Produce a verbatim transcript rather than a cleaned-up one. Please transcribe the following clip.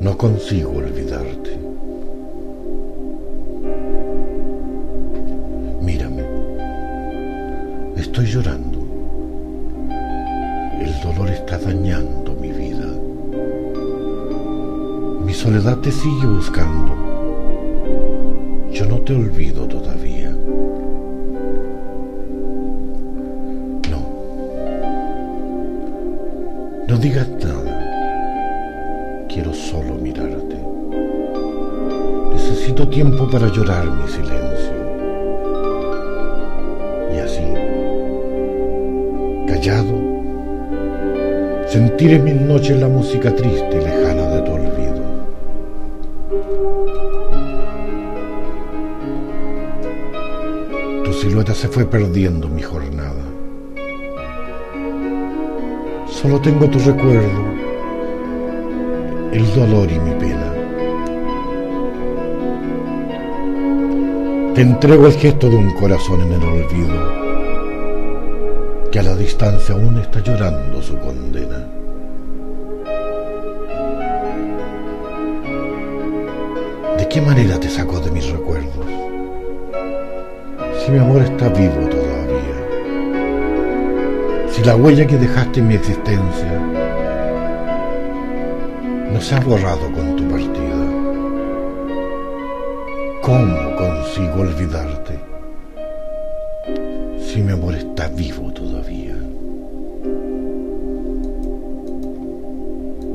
No consigo olvidarte. Mírame, estoy llorando. El dolor está dañando mi vida. Mi soledad te sigue buscando. Yo no te olvido todavía. No. No digas nada. Quiero solo mirarte. Necesito tiempo para llorar mi silencio. Y así, callado, sentir en mis noches la música triste y lejana de tu olvido. Tu silueta se fue perdiendo en mi jornada. Solo tengo tu recuerdo, el dolor y mi pena. Te entrego el gesto de un corazón en el olvido, que a la distancia aún está llorando su condena. ¿De qué manera te sacó de mis recuerdos? Si mi amor está vivo todavía, si la huella que dejaste en mi existencia no se ha borrado con tu partida, ¿cómo consigo olvidarte si mi amor está vivo todavía?